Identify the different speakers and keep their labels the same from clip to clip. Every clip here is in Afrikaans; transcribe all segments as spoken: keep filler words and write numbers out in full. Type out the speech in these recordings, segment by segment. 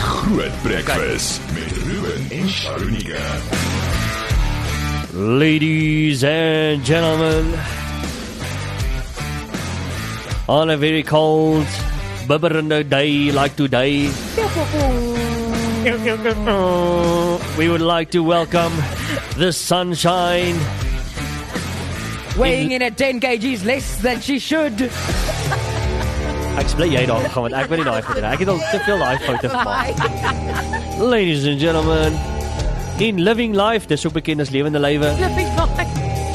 Speaker 1: Groot Breakfast met Ruben en Sharonika.
Speaker 2: Ladies and gentlemen, on a very cold, bibberende day like today, we would like to welcome the sunshine.
Speaker 3: Weighing in at ten kilograms less than she should.
Speaker 2: Ek bly jy daar gaan want ek weet nie daai foute. Ek het al te veel daai foute gemaak. Ladies and gentlemen, in living life, dis ook bekend as lewende lywe.
Speaker 3: Living life.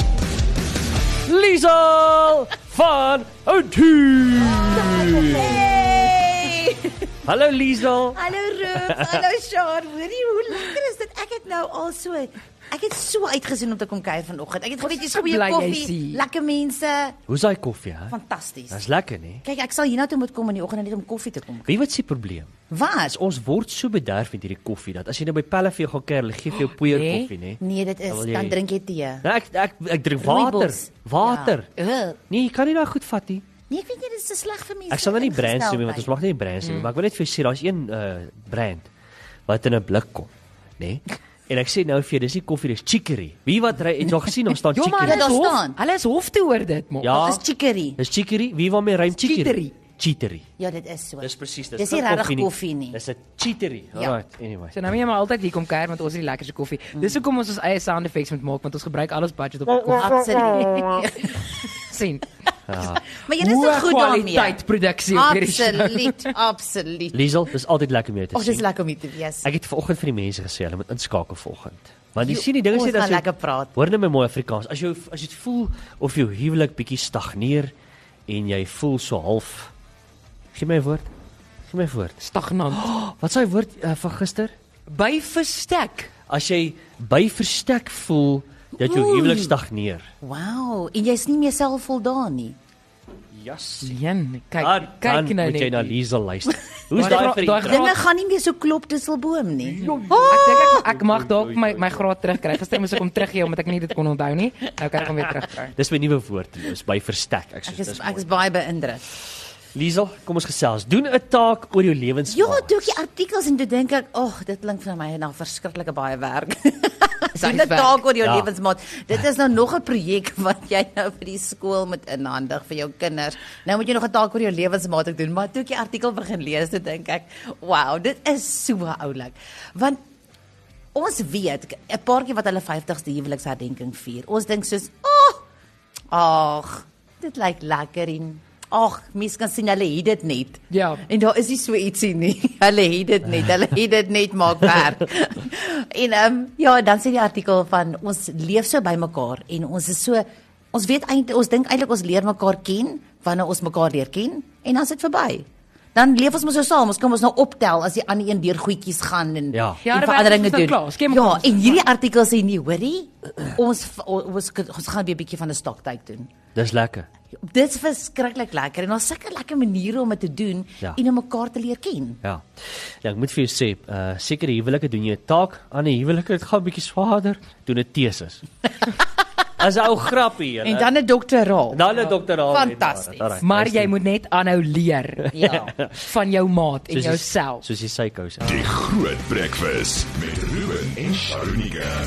Speaker 2: Liesel van Oudtshoorn.
Speaker 4: Hey!
Speaker 2: Hallo Liesel.
Speaker 4: Hallo Ruth, hallo Shaar. Hoorie, hoe lekker is dit? Ek het nou al so Ek het so uitgesien om te kom kuier vanoggend. Ek het geweet jy's goeie
Speaker 3: bly jy
Speaker 4: koffie,
Speaker 3: sien.
Speaker 4: lekker mense,
Speaker 2: Hoe's daai koffie, hè?
Speaker 4: fantasties.
Speaker 2: Dis lekker, nie?
Speaker 4: Kyk, ek sal hiernatoe moet kom in die oggend net om koffie te kom.
Speaker 2: Weet wat se probleem?
Speaker 4: Wat?
Speaker 2: Ons word so bederf met hierdie koffie dat as jy nou by Pelle vir jou gaan kuier, hulle gee vir jou poeier
Speaker 3: nee.
Speaker 2: koffie, nê?
Speaker 4: Nee, dit is
Speaker 2: Dan wil jy-
Speaker 4: dan drink jy tee.
Speaker 2: Nou ek ek ek drink water.
Speaker 4: Rooibos.
Speaker 2: Water.
Speaker 4: Ja.
Speaker 2: Nee, jy kan nie daai goed vat nie.
Speaker 4: Nee, ek weet nie, dit is te sleg vir mense.
Speaker 2: Ek sal nou nie brands noem nie, want ons mag nie brands noem, maar ek wil net vir jou sê daar's een uh, brand wat in 'n blik kom, nê? Nee? En ek sê nou vir jou, dis nie koffie, dis chicory. Wie wat ry, het jy al gesien ons staan
Speaker 3: Ja, maar
Speaker 2: chicory?
Speaker 3: hulle
Speaker 4: daar
Speaker 3: is hof,
Speaker 4: staan.
Speaker 3: hulle is hof te hoor dit, man.
Speaker 2: Ja,
Speaker 4: Dit is chicory.
Speaker 2: dis chicory. Wie waarmee rym chicory?
Speaker 3: Cheatery.
Speaker 2: Cheatery.
Speaker 4: Ja, dit is so.
Speaker 2: Dis presies, dis
Speaker 4: Dis nie
Speaker 2: geen
Speaker 4: regtig koffie nie.
Speaker 2: Dis 'n cheatery.
Speaker 4: Ja.
Speaker 2: Alright, anyway.
Speaker 3: So nou moet jy maar altyd hier kom kuier want ons het die lekkerste koffie. Dis hoekom ons ons eie sound effects moet maak want ons gebruik alles budget op koffie.
Speaker 4: Absoluut.
Speaker 3: Sien.
Speaker 4: Maar jy is so goed daarmee.
Speaker 3: Kwaliteit produksie op hierdie show.
Speaker 4: Absoluut, absoluut.
Speaker 2: Liesel, dis altyd lekker om jou te
Speaker 4: Ag, dis
Speaker 2: sien.
Speaker 4: lekker om hier te wees.
Speaker 2: Ek het vanoggend vir die mense gesê hulle moet inskakel vanoggend. Want jy
Speaker 4: Jo,
Speaker 2: sien die dinge
Speaker 4: ons
Speaker 2: sê dat
Speaker 4: gaan lekker praat.
Speaker 2: Hoor net my mooi Afrikaans. As jy as jy voel of jou huwelik bietjie stagneer en jy voel so half Gee my 'n woord. Gee my 'n woord.
Speaker 3: Stagnant.
Speaker 2: Oh, wat is daai woord uh, van gister?
Speaker 3: By verstek.
Speaker 2: As jy by verstek voel dat jou
Speaker 4: Oei.
Speaker 2: huwelik stagneer.
Speaker 4: Wow, en jy's nie meer selfvoldaan nie.
Speaker 2: Jas.
Speaker 3: Jan, kyk,
Speaker 2: Dan,
Speaker 3: kyk
Speaker 2: dan
Speaker 3: nou
Speaker 2: moet jy
Speaker 3: net.
Speaker 2: na Liesel luister. Hoe's
Speaker 3: Daai
Speaker 2: daai
Speaker 3: gra-
Speaker 2: vir
Speaker 3: daai
Speaker 2: die
Speaker 3: gra-
Speaker 4: Dinge gaan nie meer so klop tusselboom nie.
Speaker 3: Ek dink ek, ek mag dalk my my graad terugkry. Gister moes ek hom teruggee omdat ek nie dit kon onthou nie. Nou kan ek hom weer terugkry.
Speaker 2: Dis my nuwe woord, dis by verstek. Ek sê
Speaker 4: Ek is
Speaker 2: dis
Speaker 4: ek
Speaker 2: mooi.
Speaker 4: is baie beïndruk.
Speaker 2: Liesel, kom ons gesels. Doen 'n taak oor jou lewensmaat.
Speaker 4: Ja, toe ek die artikels en toe dink ek, "Ag, oh, dit klink vir my na verskriklike baie werk." Doen 'n
Speaker 3: werk.
Speaker 4: taak oor jou
Speaker 2: Ja.
Speaker 4: lewensmaat. Dit is nou nog 'n projek wat jy nou vir die skool moet inhandig vir jou kinders. Nou moet jy nog 'n taak oor jou lewensmaat ook doen, maar toe ek die artikel begin lees, toe dink ek, "Wow, dit is so oulik." Want ons weet 'n paartjie wat hulle vyftigste huweliksherdenking vier. Ons dink soos, "Ag, oh, ag, dit lyk lekker en ag, mens kan sien hulle het dit net."
Speaker 3: Ja.
Speaker 4: En daar is nie so ietsie nie. Hulle het dit net. Hulle het dit net maak werk. en ehm um, ja, dan sê die artikel van ons leef so by mekaar en ons is so ons weet eintlik ons dink eintlik ons leer mekaar ken wanneer ons mekaar leer ken en dan is dit verby. Dan leef ons mos so saam. Ons kan ons nou optel as die ander een deur goedjies gaan en,
Speaker 2: Ja.
Speaker 3: Ja,
Speaker 4: en
Speaker 3: dan
Speaker 4: veranderinge
Speaker 3: werk ons nou
Speaker 4: doen.
Speaker 3: klaar. Skem
Speaker 4: Ja,
Speaker 3: mekaar.
Speaker 4: en hierdie artikel sê nie, hoorie, ons ons ons gaan weer 'n bietjie van 'n stoktyd doen.
Speaker 2: Dis lekker.
Speaker 4: Dit is verskriklik lekker en daar's sulke lekker maniere om dit te doen
Speaker 2: Ja.
Speaker 4: en om mekaar te leer ken.
Speaker 2: Ja. Ja, ek moet vir jou sê, uh sekere huwelike doen jy 'n taak, ander huwelike dit gaan bietjie swaarder, doen 'n teses. As 'n ou grappie, julle.
Speaker 4: En dan 'n doktoraal.
Speaker 2: dan 'n doktoraal.
Speaker 4: Fantasties.
Speaker 2: Alright,
Speaker 3: Maar
Speaker 2: nice
Speaker 3: jy
Speaker 2: doen.
Speaker 3: moet net aanhou leer
Speaker 4: Ja.
Speaker 3: van jou maat en
Speaker 2: Soos die-
Speaker 3: jouself.
Speaker 2: Soos die sykous.
Speaker 1: Die Groot Breakfast met Ruben en Sharonika.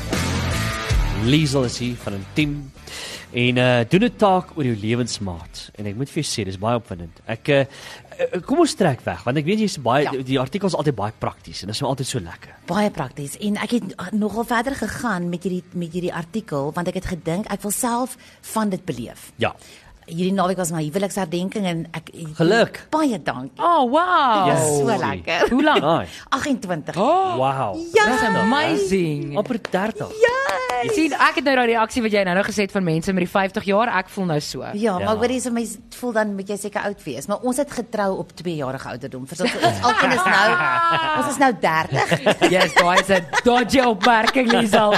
Speaker 2: Liesel is hier van 'n team en uh doen 'n taak oor jou lewensmaat. En ek moet vir jou sê, dis baie opwindend. Ek uh kom ons trek weg want ek weet jy's baie
Speaker 4: Ja.
Speaker 2: die, die artikels is altyd baie prakties en dit is nou altyd so lekker.
Speaker 4: Baie prakties en ek het nogal verder gegaan met hierdie met hierdie artikel want ek het gedink ek wil self van dit beleef.
Speaker 2: Ja.
Speaker 4: Hierdie naweek was my huweliksherdenking en ek
Speaker 2: Geluk.
Speaker 4: Baie dankie.
Speaker 3: Oh, wow.
Speaker 2: Ja.
Speaker 4: So
Speaker 2: Oh,
Speaker 4: lekker.
Speaker 3: Hoe lank?
Speaker 2: Nice.
Speaker 4: agentwintig.
Speaker 3: Oh,
Speaker 2: Wow.
Speaker 4: Ja.
Speaker 3: that's amazing.
Speaker 2: Amper dertig.
Speaker 3: Jy sien, ek het nou daai reaksie wat jy nou nou gesê het van mense met die vyftig jaar, ek voel nou so.
Speaker 4: Ja,
Speaker 2: Ja.
Speaker 4: maar hoor jy, mense voel dan moet jy seker oud wees, maar ons het getrou op twee jarige ouderdom. Vir ons ons alkeen is nou ons is nou dertig.
Speaker 3: Yes, daai is 'n dodgy opmerking, Liesel.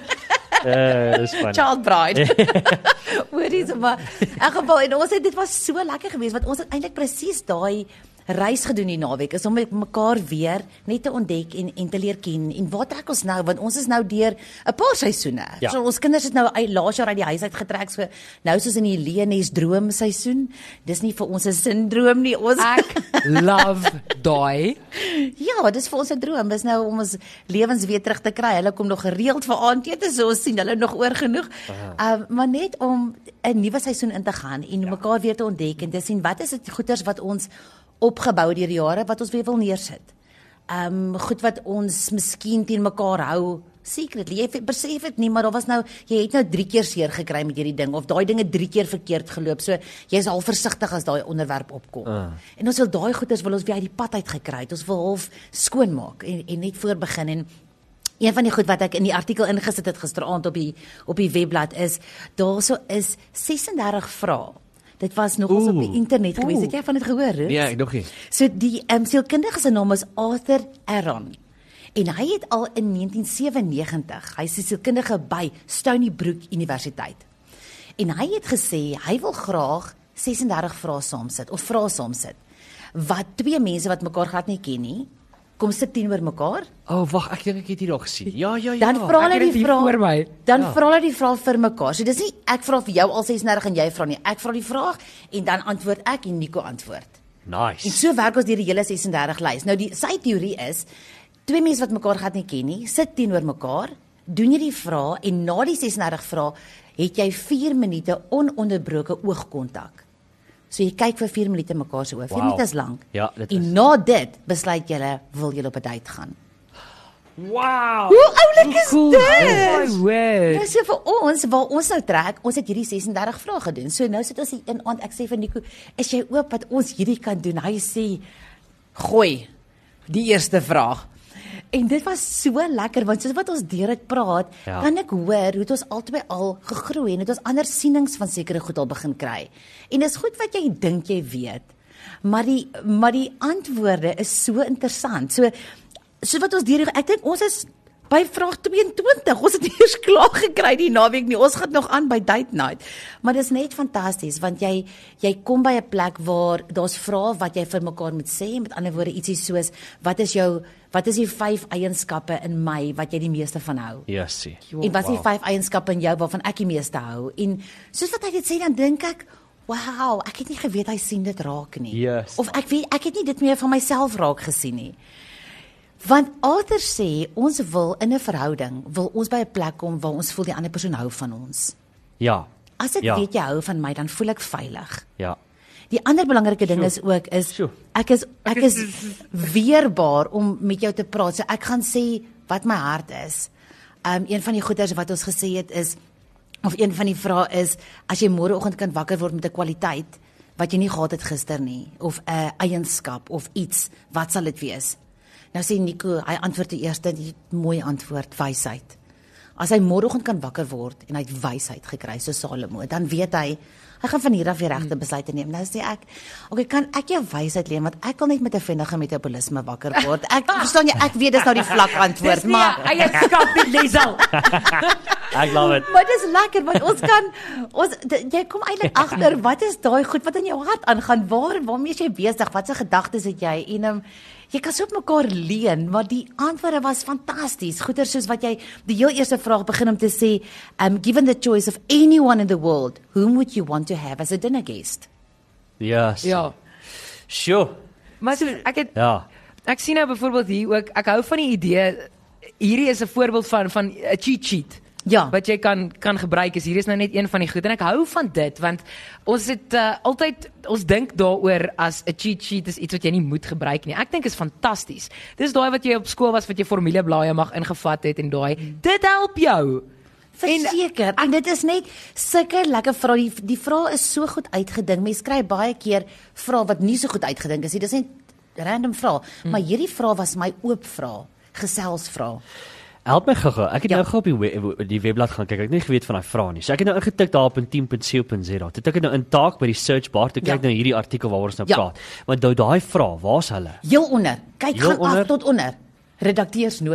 Speaker 2: Uh, dis fun.
Speaker 4: Child bride. Hoor jy, maar in geval en ons het dit was so lekker geweest want ons het eintlik presies daai reis gedoen die naweek is om met mekaar weer net te ontdek en, en te leer ken. En waar trek ons nou? Want ons is nou deur 'n paar seisoene.
Speaker 2: Ja.
Speaker 4: So ons kinders het nou uit laas jaar uit die huis uit getrek, so nou soos in die Leenes droomseisoen. Dis nie vir ons 'n sindroom nie. Ons
Speaker 3: Ek love daai.
Speaker 4: Ja, dis vir ons 'n droom. Dis nou om ons lewens weer terug te kry. Hulle kom nog gereeld vir aandete, so ons sien hulle nog oor genoeg. Um, maar net om 'n nuwe seisoen in te gaan en ja. mekaar weer te ontdek en te sien wat is dit goeders wat ons opgebou deur die jare wat ons weer wil neersit. Um goed wat ons miskien teen mekaar hou. Secretly, jy besef dit nie, maar daar was nou jy het nou drie keer seer gekry met hierdie ding of daai dinge drie keer verkeerd geloop. So jy's al versigtig as daai onderwerp opkom. Uh. En ons wil daai goeders wil ons weer uit die pad uit gekry het. Ons wil half skoon maak en en net voor begin en een van die goed wat ek in die artikel ingesit het gisteraand op die op die webblad is daarso is sesendertig vrae. Dit was nogals op die internet gewees. Het jy van dit gehoor? Rus?
Speaker 2: Nee, ek nog nie.
Speaker 4: So die um, sielkundige se naam is Arthur Aron. En hy het al in negentien sewennegentig, hy is 'n sielkundige by Stony Brook Universiteit. En hy het gesê hy wil graag sesendertig vrae saamsit of vrae saamsit wat twee mense wat mekaar glad nie ken nie, kom sit teenoor mekaar.
Speaker 2: O, oh, wag, ek dink ek het dit al gesien. Ja, ja, ja.
Speaker 4: Dan vra hulle die vraag. Dan
Speaker 2: ja.
Speaker 4: vra hulle die vraag vir mekaar. So dis nie ek vra vir jou al sesendertig en jy vra nie. Ek vra die vraag en dan antwoord ek en Nico antwoord.
Speaker 2: Nice.
Speaker 4: En so werk ons deur die hele sesendertig lys. Nou die sy teorie is twee mense wat mekaar glad nie ken nie, sit teenoor mekaar, doen jy die vraag en na die sesendertig vrae het jy vier minute ononderbroke oogkontak. So jy kyk vir vier minute mekaar se oë. vier
Speaker 2: Wow.
Speaker 4: minute is lank.
Speaker 2: Ja, dit is.
Speaker 4: En na dit besluit julle wil julle op 'n date gaan.
Speaker 3: Wow.
Speaker 4: Hoe oulik is
Speaker 3: cool.
Speaker 4: dit?
Speaker 3: Oh my word.
Speaker 4: Nou so vir ons, waar ons nou trek, ons het hierdie sesendertig vrae gedoen. So nou sit ons hier in aand, ek sê vir Nico, is jy oop wat ons hierdie kan doen? Hy sê, gooi die eerste vraag. En dit was so lekker, want soos wat ons deur dit praat,
Speaker 2: Ja.
Speaker 4: kan ek hoor hoe het ons albei al gegroei en het ons ander sienings van sekere goed al begin kry. En dis goed wat jy dink jy weet, maar die maar die antwoorde is so interessant. So so wat ons deur, ek dink ons is by vraag tweeëntwintig. Ons het nie eers klaar gekry die naweek nie. Ons gaan nog aan by date night. Maar dis net fantasties want jy jy kom by 'n plek waar daar's vrae wat jy vir mekaar moet sê. Met ander woorde ietsie soos wat is jou wat is die vyf eienskappe in my wat jy die meeste van hou?
Speaker 2: Yes, see.
Speaker 4: En wat is die vyf eienskappe in jou waarvan ek die meeste hou? En soos wat hy dit sê dan dink ek, wow, ek het nie geweet hy sien dit raak nie.
Speaker 2: Yes.
Speaker 4: Of ek weet ek het nie dit meer van myself raak gesien nie. Want Arthur sê ons wil in 'n verhouding, wil ons by 'n plek kom waar ons voel die ander persoon hou van ons.
Speaker 2: Ja.
Speaker 4: As ek
Speaker 2: Ja.
Speaker 4: weet jy hou van my, dan voel ek veilig.
Speaker 2: Ja.
Speaker 4: Die ander belangrike ding is ook is
Speaker 2: Sjoe.
Speaker 4: ek is ek is weerbaar om met jou te praat. So ek gaan sê wat my hart is. Um een van die goeders wat ons gesê het is of een van die vrae is as jy môreoggend kan wakker word met 'n kwaliteit wat jy nie gehad het gister nie of 'n eienskap of iets, wat sal dit wees? Nou sê Nico, hy antwoord die eerste die mooi antwoord, wysheid. As hy môreoggend kan wakker word en hy het wysheid gekry so Salomo, dan weet hy hy gaan van hier af die regte besluite neem. Nou sê ek, okay, kan ek jou wysheid leen want ek wil net met 'n vinnige metabolisme wakker word. Ek verstaan jy, ek weet dis nou die vlak antwoord, maar
Speaker 3: eienskap nie, Liesel.
Speaker 2: Ek love it.
Speaker 4: maar dis lekker want ons kan ons d- jy kom eintlik agter wat is daai goed wat in jou hart aangaan. Waar waarmee is jy besig? Watse gedagtes het jy? En um, jy kan so op mekaar leen, maar die antwoorde was fantasties. Goeie soos wat jy die heel eerste vraag begin om te sê, um given the choice of anyone in the world, whom would you want to have as a dinner guest?
Speaker 2: Yes.
Speaker 3: Ja.
Speaker 2: Sure.
Speaker 3: Maar so, ek het
Speaker 2: Ja.
Speaker 3: ek sien nou byvoorbeeld hier ook, ek hou van die idee hierdie is 'n voorbeeld van van 'n cheat sheet.
Speaker 4: Ja.
Speaker 3: Wat jy kan kan gebruik is hier is nou net een van die goed en ek hou van dit want ons het uh, altyd ons dink daaroor as 'n cheat sheet is iets wat jy nie moet gebruik nie. Ek dink is fantasties. Dis daai wat jy op skool was wat jy formuleblaaie mag ingevat het en daai dit help jou.
Speaker 4: Verseker, en, en dit is net sulke lekker vrae. Die, die vrae is so goed uitgedink. Mense kry baie keer vrae wat nie so goed uitgedink is nie. Dis net random vrae, hmm. maar hierdie vrae was my oop vrae, geselsvrae.
Speaker 2: Help my gou-gou. Ek het
Speaker 4: Ja.
Speaker 2: nou gou op die, we die webblad gaan kyk. Ek het nie geweet van daai vrae nie. So ek het nou ingetik daar op team punt co punt za. Toe tik ek nou in taak by die search bar te kyk
Speaker 4: Ja.
Speaker 2: nou hierdie artikel waaroor ons nou
Speaker 4: Ja.
Speaker 2: praat. Want daai daai vrae, waar's hulle?
Speaker 4: Heel onder. Kyk
Speaker 2: Heel
Speaker 4: gaan
Speaker 2: onder?
Speaker 4: af tot onder. Redakteursnota.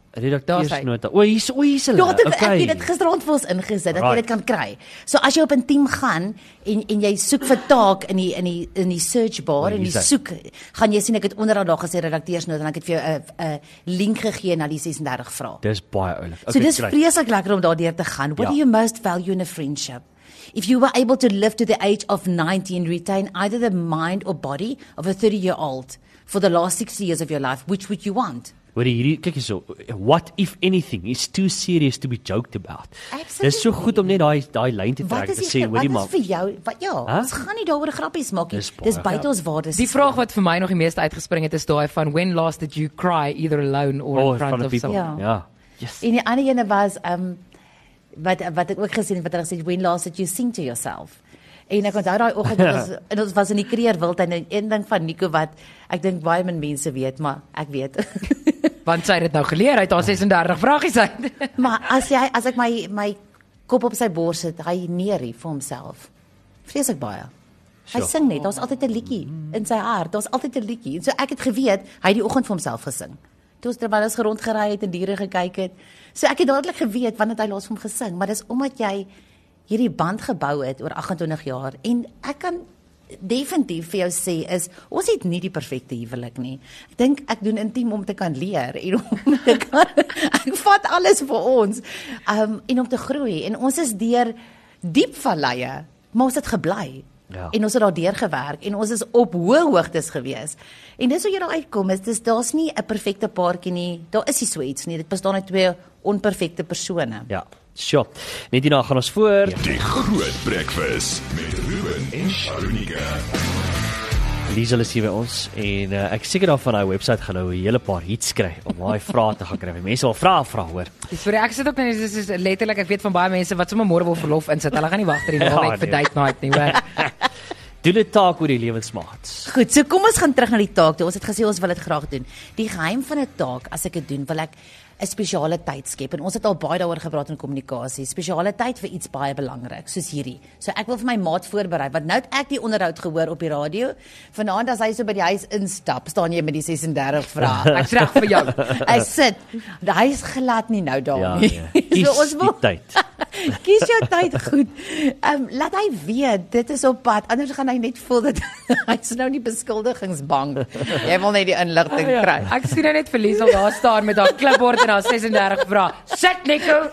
Speaker 2: redakteursnota. O, hier's o, hier's hulle.
Speaker 4: Ja, dit,
Speaker 2: Okay.
Speaker 4: ek het dit gisterand vir ons ingesit, dat jy
Speaker 2: Right.
Speaker 4: dit kan kry. So as jy op 'n team gaan en en jy soek vir taak in die in die in die search bar
Speaker 2: O,
Speaker 4: en jy
Speaker 2: hier's hy.
Speaker 4: soek, gaan jy sien ek het onderaan daar gesê redakteursnota en ek het vir jou 'n 'n link gegee na die ses en dertig vrae.
Speaker 2: Dis baie oulik.
Speaker 4: So dis
Speaker 2: kry.
Speaker 4: vreeslik lekker om daardeur te gaan. What
Speaker 2: Ja.
Speaker 4: do you most value in a friendship? If you were able to live to the age of ninety and retain either the mind or body of a thirty-year-old for the last sixty years of your life, which would you want?
Speaker 2: Hoor jy hierdie, kyk hierso, what if anything is too serious to be joked about.
Speaker 4: Absolutely.
Speaker 2: Dis so goed om net daai daai lyn te
Speaker 4: Wat
Speaker 2: trek
Speaker 4: is
Speaker 2: te
Speaker 4: die,
Speaker 2: sê,
Speaker 4: wat
Speaker 2: hoorie
Speaker 4: is
Speaker 2: man.
Speaker 4: vir jou? Wat ja,
Speaker 2: Huh?
Speaker 4: ons gaan nie daaroor grappies maak nie.
Speaker 2: Dis baie-
Speaker 4: Dis buite ons waardes.
Speaker 3: Die vraag wat vir my nog die meeste uitgespring het is daai van when last did you cry either alone or
Speaker 2: Oh,
Speaker 3: in front
Speaker 2: van die
Speaker 3: of
Speaker 2: people.
Speaker 3: someone?
Speaker 4: Ja.
Speaker 2: Ja. Yes.
Speaker 4: En die ander ene was um wat wat ek ook gesien het wat hulle gesê when last did you sing to yourself. En ek onthou daai oggend het ons en ons was in die Kreerwildtuin en een ding van Nico wat ek dink baie min mense weet, maar ek weet.
Speaker 3: Want sy het dit nou geleer uit haar ses en dertig vragies uit.
Speaker 4: Maar as jy as ek my my kop op sy bors sit, hy neerie vir homself. Vreeslik baie. Hy
Speaker 2: Sure.
Speaker 4: sing net, daar's altyd 'n liedjie in sy hart. Daar's altyd 'n liedjie. En so ek het geweet, hy het die oggend vir homself gesing. Toe ons terwyl ons rondgery het en diere gekyk het. So ek het dadelik geweet wanneer hy laas vir hom gesing, maar dis omdat jy hierdie band gebou het oor agt en twintig jaar en ek kan definitief vir jou sê is ons het nie die perfekte huwelik nie. Ek dink ek doen intiem om te kan leer en om te kan ek vat alles vir ons um, en om te groei en ons is deur diep valleie, maar ons het gebly.
Speaker 2: Ja.
Speaker 4: En ons het daardeur gewerk en ons is op hoë hoogtes gewees. En dis hoe jy daar uitkom is dis daar's nie 'n perfekte paartjie nie. Daar is nie so iets nie. Dit bestaan uit twee onperfekte persone.
Speaker 2: Ja. Sure. Net hierna gaan ons voort.
Speaker 1: Die Groot Breakfast met Ruben en Sharunika.
Speaker 2: Liesel is hier by ons en uh, ek seker daarvan hy webwerf gaan nou 'n hele paar hits kry om daai vrae te gaan kry. Mense wil vra vra hoor.
Speaker 3: Dis vir ek sit ook net dis is letterlik ek weet van baie mense wat sommer môre wil verlof insit. Hulle gaan nie wag ter die naweek
Speaker 2: Ja,
Speaker 3: vir
Speaker 2: nee.
Speaker 3: date night nie, hoor.
Speaker 2: Doen 'n taak oor die lewensmaats.
Speaker 4: Goed, so kom ons gaan terug na die taak toe. Ons het gesê ons wil dit graag doen. Die geheim van 'n taak, as ek dit doen, wil ek 'n spesiale tyd skep en ons het al baie daaroor gepraat in kommunikasie. Spesiale tyd vir iets baie belangrik, soos hierdie. So ek wil vir my maat voorberei want nou het ek die onderhoud gehoor op die radio. Vanaand as hy so by die huis instap, staan jy met die ses en dertig vrae.
Speaker 3: Ek's reg vir jou.
Speaker 4: Hy sit. Hy is glad nie nou daar
Speaker 2: Ja,
Speaker 4: nie.
Speaker 2: nee. Kies
Speaker 4: so ons wil
Speaker 2: die tyd.
Speaker 4: Kies jou tyd goed. Ehm um, laat hy weet dit is op pad. Anders gaan hy net voel dat hy's nou nie beskuldigingsbang. Jy wil net die inligting kry.
Speaker 3: Ek sien nou net vir Liesel daar staan met haar klipbord en haar ses en dertig vrae. Sit Nico.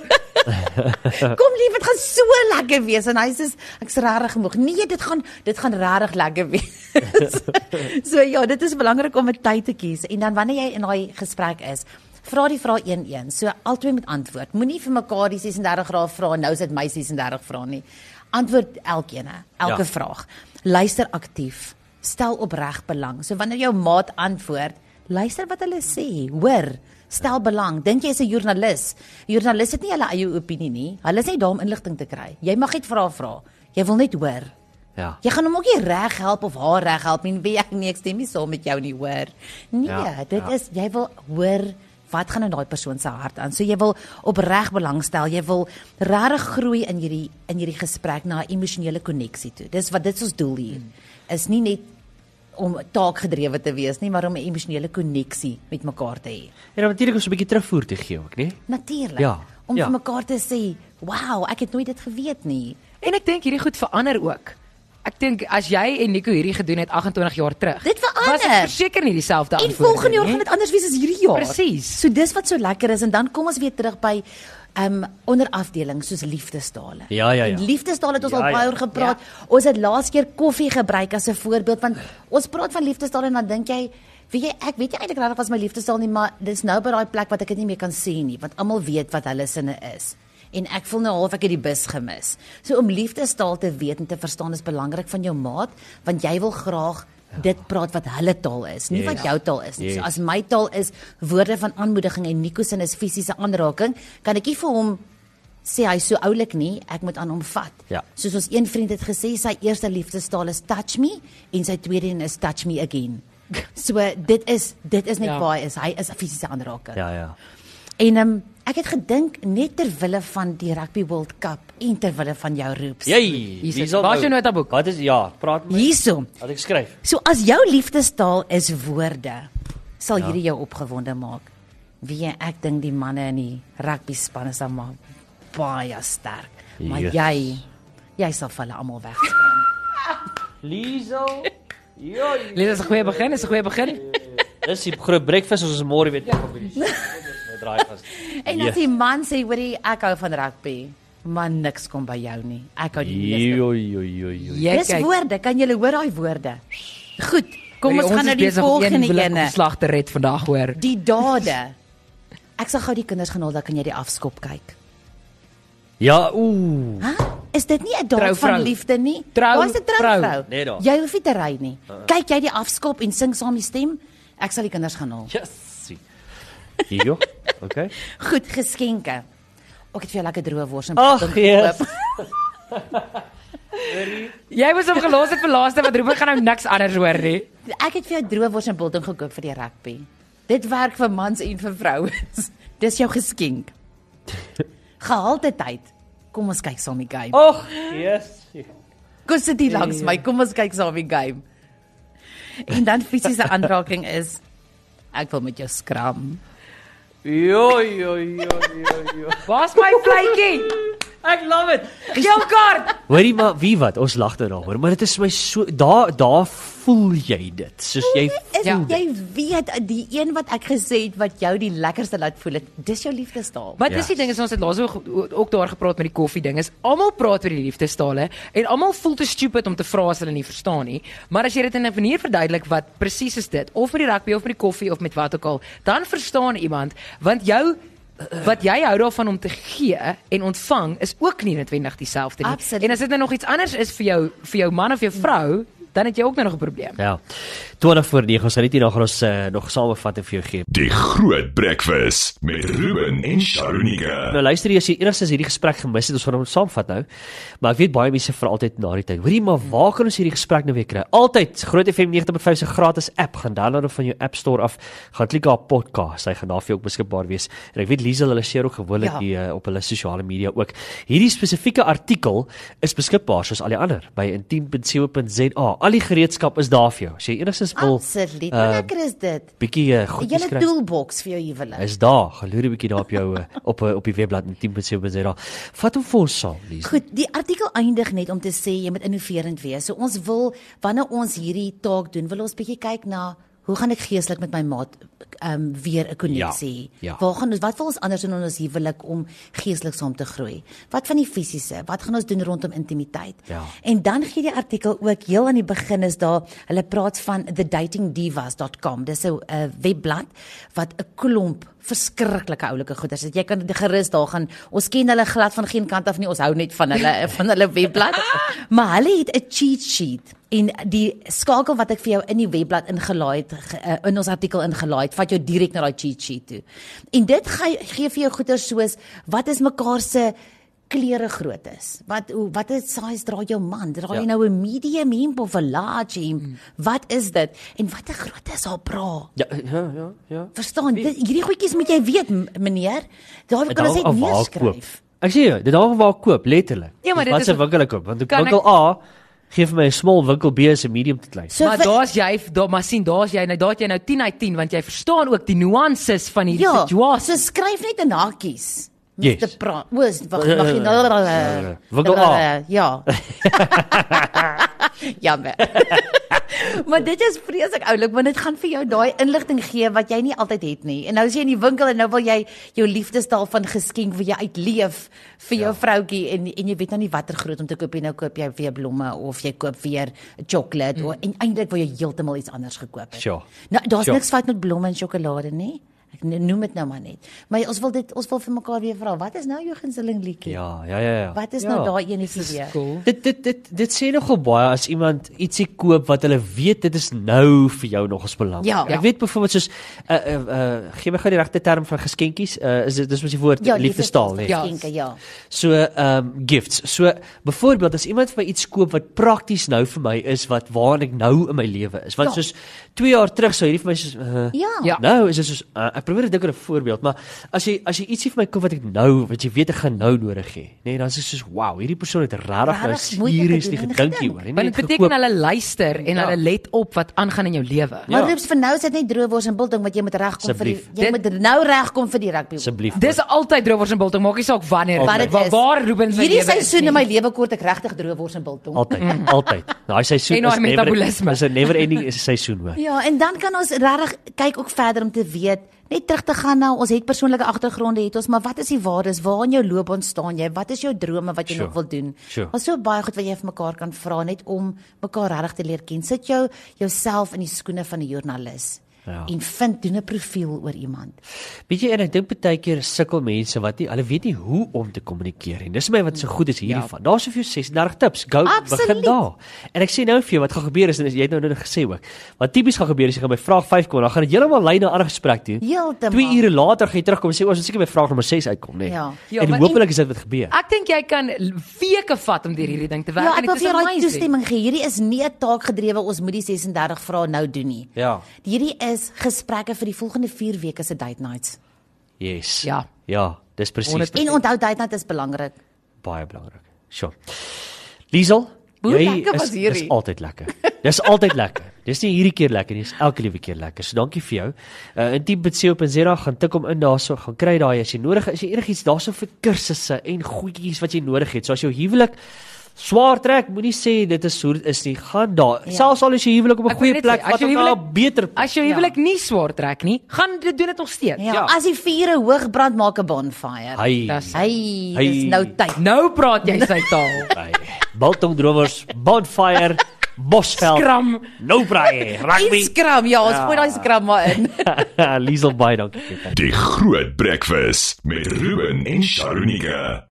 Speaker 4: Kom lief, dit gaan so lekker wees en hy sê ek's regtig moeg. Nee, dit gaan dit gaan regtig lekker wees. So ja, dit is belangrik om 'n tyd te kies en dan wanneer jy in daai gesprek is, vra die vraag een een. So albei met antwoord. Moenie vir mekaar die ses en dertig vrae vra nou is dit my ses en dertig vrae nie. Antwoord elkeen, elke
Speaker 2: Ja.
Speaker 4: vraag. Luister aktief. Stel opreg belang. So wanneer jou maat antwoord, luister wat hulle sê, hoor. Stel belang. Dink jy is 'n joernalis? Joernalis het nie hulle eie opinie nie. Hulle is net daar om inligting te kry. Jy mag net vra vra. Jy wil net hoor.
Speaker 2: Ja.
Speaker 4: Jy gaan hom ook nie reg help of haar reg help nie. Wie ek nie ek stem nie saam met jou nie, hoor. Nee,
Speaker 2: Ja,
Speaker 4: dit
Speaker 2: ja.
Speaker 4: is jy wil hoor wat gaan in daai persoon se hart aan. So jy wil opreg belangstel. Jy wil regtig groei in hierdie in hierdie gesprek na 'n emosionele koneksie toe. Dis wat dit is ons doel hier. Is nie net om taakgedrewe te wees nie, maar om 'n emosionele koneksie met mekaar te hê.
Speaker 2: En dan natuurlik ons 'n bietjie terugvoer te gee ook, né?
Speaker 4: Natuurlik.
Speaker 2: Ja,
Speaker 4: Om
Speaker 2: ja.
Speaker 4: vir mekaar te sê, "Wow, ek het nooit dit geweet nie."
Speaker 3: En ek dink hierdie goed verander ook. Ek dink as jy en Nico hierdie gedoen het agt en twintig jaar terug.
Speaker 4: Dit verander.
Speaker 3: Was dit verseker nie dieselfde
Speaker 4: En
Speaker 3: antwoorde
Speaker 4: volgende jaar
Speaker 3: nie.
Speaker 4: gaan dit anders wees as hierdie jaar.
Speaker 3: Presies.
Speaker 4: So dis wat so lekker is en dan kom ons weer terug by um onderafdelings soos liefdestale.
Speaker 2: Ja, ja, ja.
Speaker 4: En liefdestale het ons
Speaker 2: Ja,
Speaker 4: al baie
Speaker 2: ja.
Speaker 4: oor gepraat. Ons het laas keer koffie gebruik as 'n voorbeeld want ons praat van liefdestale en dan dink jy, weet jy, ek weet nie eintlik regtig wat my liefdestaal nie, maar dis nou by daai plek wat ek dit nie meer kan sê nie, want almal weet wat hulle sinne is. En ek voel nou half ek het die bus gemis. So om liefdestaal te weet en te verstaan is belangrik van jou maat, want jy wil graag dit praat wat hulle taal is, nie
Speaker 2: Yes.
Speaker 4: wat jou taal is nie. So
Speaker 2: Yes.
Speaker 4: as my taal is woorde van aanmoediging en Nico se is fisiese aanraking, kan ek nie vir hom sê hy is so oulik nie, ek moet aan hom vat.
Speaker 2: Ja.
Speaker 4: Soos ons een vriend het gesê, sy eerste liefdestaal is touch me en sy tweede een is touch me again. So dit is dit is net
Speaker 3: Ja.
Speaker 4: waar hy is. Hy is 'n fisiese aanraking.
Speaker 2: Ja, ja.
Speaker 4: En um, ek het gedink net ter wille van die Rugby World Cup en ter wille van jou roeps.
Speaker 2: Jy,
Speaker 3: Hier sit-
Speaker 2: wie sal
Speaker 3: waar is
Speaker 2: nou-
Speaker 3: jou notaboek?
Speaker 2: Wat is ja, praat met my.
Speaker 4: Hierso.
Speaker 2: Wat ek skryf.
Speaker 4: So as jou liefdestaal is woorde, sal hierdie jou opgewonde maak. Wie ek dink die manne in die rugby span is dan maar baie sterk. Maar
Speaker 2: Yes.
Speaker 4: jy jy sal vir hulle almal wegspring.
Speaker 2: Liesel. Ja.
Speaker 3: Dit is 'n goeie begin, is 'n goeie begin.
Speaker 2: Dis die groot breakfast ons môre weet nog op die draai vas.
Speaker 4: En as die man sê, hoorie, ek hou van rugby, maar niks kom by jou nie. Ek hou die meeste.
Speaker 2: Jo jo jo jo.
Speaker 3: Jy
Speaker 4: Dis woorde, kan julle hoor daai woorde? Goed, kom ons gaan na
Speaker 3: is
Speaker 4: die
Speaker 3: besig om een
Speaker 4: volgende
Speaker 3: huwelik
Speaker 4: ene.
Speaker 3: geslag te red vandag hoor.
Speaker 4: Die dade. Ek sal gou die kinders gaan haal, dan kan jy die afskop kyk.
Speaker 2: Ja, ooh.
Speaker 4: Hæ? Is dit nie 'n daad
Speaker 3: Trouvrou.
Speaker 4: van liefde nie?
Speaker 3: Trou-
Speaker 4: Waar is 'n trouvrou?
Speaker 3: vrou.
Speaker 2: Nee, daar.
Speaker 4: Jy hoef nie te ry nie. Kyk jy die afskop en sing saam die stem? Ek sal die kinders gaan haal.
Speaker 2: Yes. Jo. Okay.
Speaker 4: Goed, geskenke. Ek het vir jou lekker droë wors en
Speaker 2: Ag,
Speaker 4: biltong
Speaker 2: yes.
Speaker 4: gekoop.
Speaker 3: Jy moes hom gelos het vir laaste wat Ruben gaan nou niks anders hoor nie.
Speaker 4: Ek het vir jou droë wors en biltong gekoop vir die rugby. Dit werk vir mans en vir vrouens. Dis jou geskenk. Gehalte tyd. Kom ons kyk saam die game.
Speaker 2: Ag, yes.
Speaker 4: Kom sit hier langs my. Kom ons kyk saam die game. En dan fisiese aanraking is ek wil met jou skram.
Speaker 2: Jo jo jo jo jo.
Speaker 3: Waar's my vletjie?
Speaker 2: Ek love it.
Speaker 3: Jou kaart.
Speaker 2: Hoorie maar wie wat ons lag nou daaroor, maar dit is my so daar daar voel jy dit. Soos jy
Speaker 4: Is
Speaker 3: Ja.
Speaker 4: jy weet die een wat ek gesê het wat jou die lekkerste laat voel het, dis jou liefdestaal.
Speaker 3: Wat
Speaker 2: Ja.
Speaker 3: is die ding is ons het laas ook, ook daar gepraat met die koffie ding is almal praat oor die liefdestale en almal voel te stupid om te vra as hulle nie verstaan nie. Maar as jy dit in 'n manier verduidelik wat presies is dit of met die rugby of met die koffie of met wat ook al, dan verstaan iemand want jou wat jy hou daarvan om te gee en ontvang is ook nie noodwendig dieselfde nie.
Speaker 4: Absoluut.
Speaker 3: En as dit nou nog iets anders is vir jou vir jou man of jou vrou, dan het jy ook nou nog 'n probleem.
Speaker 2: Ja. twintig voor negen, ons sal net hier nog ons uh, nog samevat en vir jou gee.
Speaker 1: Die Groot Breakfast met Ruben en Sharonika.
Speaker 2: Nou luister jy as jy enigstens hierdie gesprek gemis het, ons gaan hom saamvat nou. Maar ek weet baie mense vir altyd na die tyd. Hoorie, maar waar kan ons hierdie gesprek nou weer kry? Altyd Groot F M negentig punt vyf se gratis app. Gaan download hom van jou App Store af. Gaan klik op podcast. Hy gaan daar vir jou ook beskikbaar wees. En ek weet Liesel hulle share ook gewoonlik
Speaker 4: Ja.
Speaker 2: die uh, op hulle sosiale media ook. Hierdie spesifieke artikel is beskikbaar soos al die ander by intiem punt co punt za. Al die gereedskap is daar vir jou. As jy enigstens wil
Speaker 4: Absoluut. Hoe
Speaker 2: uh,
Speaker 4: lekker is dit?
Speaker 2: bietjie uh, goedjies
Speaker 4: Julle
Speaker 2: kry.
Speaker 4: toolbox vir jou huwelik.
Speaker 2: Is daar. Gaan loer 'n bietjie daar op jou uh, op uh, op die webblad intiem punt co punt za. Vat hom vir ons saam, Liesel.
Speaker 4: Goed, die artikel eindig net om te sê jy moet innoverend wees. So ons wil wanneer ons hierdie taak doen, wil ons bietjie kyk na hoe gaan ek geestelik met my maat um, weer 'n koneksie?
Speaker 2: Ja, ja.
Speaker 4: Waar gaan ons wat wil ons anders doen in ons huwelik om geestelik saam te groei? Wat van die fisiese? Wat gaan ons doen rondom intimiteit?
Speaker 2: Ja.
Speaker 4: En dan gee die artikel ook heel aan die begin is daar hulle praat van the dating divas dot com. Dis 'n uh, webblad wat 'n klomp verskriklike oulike goeders het. Jy kan gerus daar gaan. Ons ken hulle glad van geen kant af nie. Ons hou net van hulle van hulle webblad. Maar hulle het 'n cheat sheet en die skakel wat ek vir jou in die webblad ingelaai het ge- uh, in ons artikel ingelaai het, vat jou direk na daai cheat sheet toe. En dit gee gee vir jou goeders soos wat is mekaar se klere groot is. Wat hoe wat is size dra jou man? Dra jy
Speaker 2: Ja.
Speaker 4: nou 'n medium hemp of 'n large hemp? Mm. Wat is dit? En watter grootte is haar bra?
Speaker 2: Ja, ja, ja, ja.
Speaker 4: Verstaan, dit, hierdie goedjies moet jy weet, m- meneer. Daar kan ons net
Speaker 2: Daar waar ek
Speaker 4: neerskryf.
Speaker 2: koop. Ek sê jou, dit daar waar ek koop, letterlik.
Speaker 3: Ja, maar
Speaker 2: Dis
Speaker 3: dit
Speaker 2: wat
Speaker 3: is
Speaker 2: se
Speaker 3: wat-
Speaker 2: winkel ek koop, want ek
Speaker 3: Kan
Speaker 2: winkel
Speaker 3: ek-
Speaker 2: A gee vir my 'n small, winkel B is 'n medium tot klein.
Speaker 4: So
Speaker 3: Maar
Speaker 4: vir-
Speaker 3: daar's jy, daar maar sien, daar's jy, nou daar het jy nou tien uit tien want jy verstaan ook die nuances van hierdie
Speaker 4: ja,
Speaker 3: situasie.
Speaker 4: so skryf net in hakies.
Speaker 2: Yes.
Speaker 4: Te praat. Oos, wag,
Speaker 2: Uh,
Speaker 4: mag jy
Speaker 2: uh, winkel A.
Speaker 4: Ja. Jammer. Maar dit is vreeslik oulik want dit gaan vir jou daai inligting gee wat jy nie altyd het nie. En nou is jy in die winkel en nou wil jy jou liefdestaal van geskenk wil jy uitleef vir jou ja. vroutjie en en jy weet nou nie watter groot om te koop nie. Nou koop jy weer blomme of jy koop weer 'n chocolate mm. en eintlik wil jy heeltemal iets anders gekoop het.
Speaker 2: Sure.
Speaker 4: Nou daar's
Speaker 2: Sure.
Speaker 4: niks fout met blomme en sjokolade nie. Ek noem dit nou maar net. Maar ons wil dit ons wil vir mekaar weer vra, wat is nou jou gunsteling liedjie?
Speaker 2: Ja, ja, ja, ja.
Speaker 4: Wat is
Speaker 2: ja.
Speaker 4: nou daai enetjie weer?
Speaker 3: Cool.
Speaker 2: Dit dit dit dit sê nogal baie as iemand ietsie koop wat hulle weet dit is nou vir jou nogals belangrik.
Speaker 4: Ja.
Speaker 2: Ek weet byvoorbeeld soos uh uh, uh gee my gou die regte term van geskenkies. Uh is dit dis mos die woord
Speaker 4: Ja,
Speaker 2: liefdestaal, nee.
Speaker 3: Ja.
Speaker 4: Geskenke, ja.
Speaker 2: So ehm um, gifts. So byvoorbeeld as iemand vir my iets koop wat prakties nou vir my is wat waar ek nou in my lewe is. Want
Speaker 4: Ja.
Speaker 2: soos twee jaar terug sou hierdie vir my soos uh,
Speaker 4: Ja.
Speaker 3: Ja.
Speaker 2: nou is dit soos uh, ek probeer dink aan 'n voorbeeld, maar as jy as jy ietsie vir my koop wat ek nou, wat jy weet ek gaan nou nodig hê, nee, dan is dit soos wow, hierdie persoon het regtig nou
Speaker 4: Regtig moeite
Speaker 2: seriously
Speaker 4: gedoen en
Speaker 2: gedink
Speaker 4: gedink.
Speaker 2: hieroor. en nie
Speaker 3: Want
Speaker 2: net
Speaker 3: dit beteken
Speaker 2: gekoop.
Speaker 3: hulle luister en
Speaker 2: Ja.
Speaker 3: hulle let op wat aangaan in jou lewe.
Speaker 4: Maar
Speaker 2: Ja.
Speaker 4: Roops, vir nou is dit net droëwors en biltong wat jy moet regkom vir die
Speaker 2: Asseblief.
Speaker 4: jy
Speaker 3: Dit-
Speaker 4: moet nou regkom vir die rugby.
Speaker 2: Asseblief.
Speaker 3: Dis altyd droëwors en biltong, maak nie saak wanneer.
Speaker 4: Wat dit
Speaker 3: Wa-
Speaker 4: is.
Speaker 3: Waar Ruben se
Speaker 4: Hierdie
Speaker 3: lewe is
Speaker 4: seisoen in
Speaker 3: nie.
Speaker 4: my lewe kort ek regtig droëwors en biltong.
Speaker 2: Altyd, altyd. Daai seisoen
Speaker 3: En haar
Speaker 2: is never,
Speaker 3: metabolisme.
Speaker 2: is 'n never ending is 'n seisoen hoor.
Speaker 4: Ja, en dan kan ons regtig kyk ook verder om te weet, net terug te gaan na ons het persoonlike agtergronde het ons, maar wat is die waardes? Waar in jou loopbaan staan jy? Wat is jou drome wat jy
Speaker 2: Sure.
Speaker 4: nog wil doen?
Speaker 2: Sure.
Speaker 4: Daar's so baie goed wat jy vir mekaar kan vra net om mekaar regtig te leer ken. Sit jou jouself in die skoene van 'n joernalis.
Speaker 2: Ja.
Speaker 4: En vind doen 'n profiel oor iemand.
Speaker 2: Weet jy, en ek dink baie keer sukkel mense wat nie, hulle weet nie hoe om te kommunikeer nie. Dis my wat so goed is hierdie
Speaker 3: Ja.
Speaker 2: van. Daar's so vir jou ses en dertig tips. Go
Speaker 4: Absoluut.
Speaker 2: begin daar. En ek sê nou vir jou wat gaan gebeur is en jy het nou net gesê ook. Wat tipies gaan gebeur is jy gaan by vraag vyf kom, dan gaan dit heeltemal lei na 'n ander gesprek toe.
Speaker 4: Heeltemal.
Speaker 2: twee ure later gaan jy terugkom en sê ons moet seker by vraag nommer ses uitkom, nê.
Speaker 4: Ja.
Speaker 3: Ja,
Speaker 2: en
Speaker 3: maar
Speaker 2: hopelik is dit wat gebeur.
Speaker 3: Ek dink jy kan weke vat om deur hierdie ding te werk
Speaker 4: Ja,
Speaker 3: en
Speaker 4: ek wil
Speaker 3: dit
Speaker 4: vir
Speaker 3: is
Speaker 4: jou daai
Speaker 3: amazing.
Speaker 4: toestemming gee. Hierdie is nie 'n taakgedrewe ons moet die ses en dertig vrae nou doen nie.
Speaker 2: Ja.
Speaker 4: Hierdie is gesprekke vir die volgende vier weke se date nights.
Speaker 2: Yes.
Speaker 3: Ja.
Speaker 2: Ja, dis presies.
Speaker 3: honderd
Speaker 4: En onthou date night is belangrik.
Speaker 2: Baie belangrik. Sure. Liesel,
Speaker 4: Hoe
Speaker 2: jy
Speaker 4: lekker was
Speaker 2: is,
Speaker 4: hierdie?
Speaker 2: Dis altyd lekker. Dis altyd lekker. Dis nie hierdie keer lekker nie, dis elke liewe keer lekker. So dankie vir jou. Uh Intiem met C O punt Z A gaan tik hom in daarso, gaan kry daai as jy nodig het, as jy enigiets daarso vir kursusse en goedjies wat jy nodig het. So as jou huwelik swaar trek, moenie sê dit is hoe dit is nie. Gaan daar.
Speaker 4: Ja.
Speaker 2: Selfs al is jou huwelik op 'n
Speaker 3: Ek
Speaker 2: goeie
Speaker 3: wil net
Speaker 2: plek,
Speaker 3: sê, as
Speaker 2: wat
Speaker 3: jou
Speaker 2: ook al 'n
Speaker 3: huwelik-
Speaker 2: beter plek.
Speaker 3: As jou huwelik nie swaar trek nie, gaan dit doen dit nog steeds.
Speaker 4: Ja,
Speaker 2: Ja.
Speaker 4: as die vure hoog brand, maak 'n bonfire.
Speaker 2: Hy.
Speaker 3: Das-
Speaker 4: Hey,
Speaker 2: Hy.
Speaker 4: dis nou tyd.
Speaker 3: Nou praat jy sy taal.
Speaker 2: Hy. Biltong drowers, bonfire, Bosveld.
Speaker 3: Skram.
Speaker 2: No braai, rugby.
Speaker 4: En skram, ja, ons gooi daai skram maar in.
Speaker 2: Liesel baie dankie vir dit.
Speaker 1: Die Groot Breakfast met Ruben en Sharonika.